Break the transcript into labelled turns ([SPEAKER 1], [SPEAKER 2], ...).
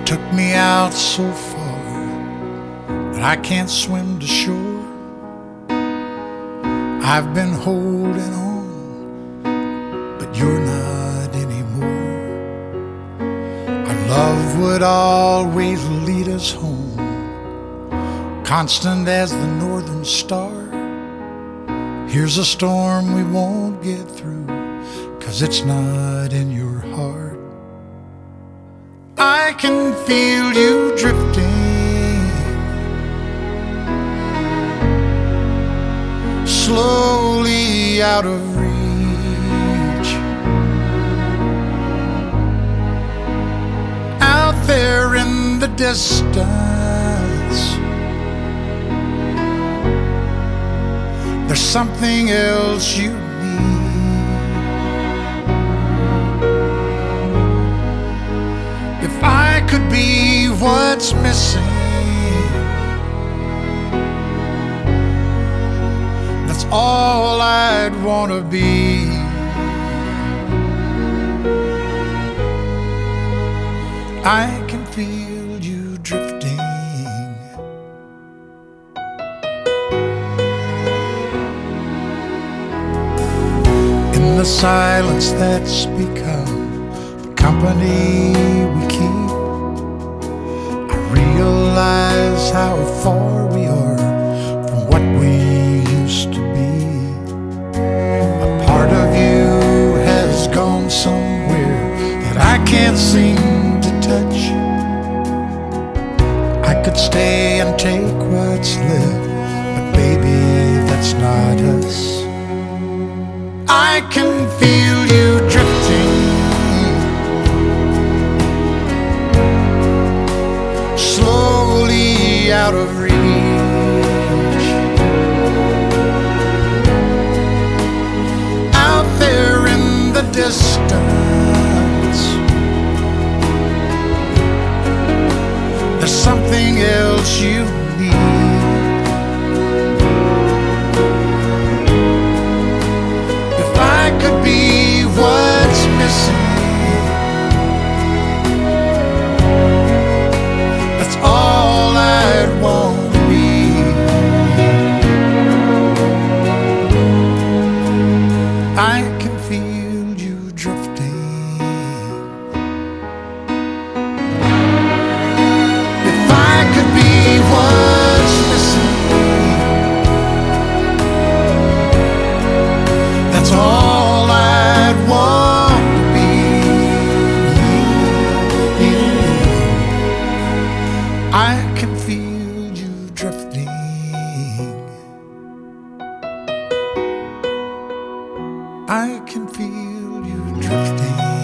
[SPEAKER 1] took me out so far that I can't swim to shore. I've been holding on, but you're not anymore. Our love would always lead us home, constant as the northern star. Here's a storm we won't get through, 'cause it's not in your heart. I can feel you drifting, slowly out of reach, out there in the distance. There's something else you need. If I could be what's missing, that's all I'd want to be. I can feel you drifting, in the silence that's become the company we keep. I realize how far we are from what we used to be. A part of you has gone somewhere that I can't seem to touch. I could stay and take what's left, but baby, that's not us. I can feel you drifting, slowly out of reach, out there in the distance. There's something else you need. I could be what's missing, that's all I'd want to be. I can feel you drifting. If I could be what's missing, that's all I'd want to be. I can feel you drifting. I can feel you drifting.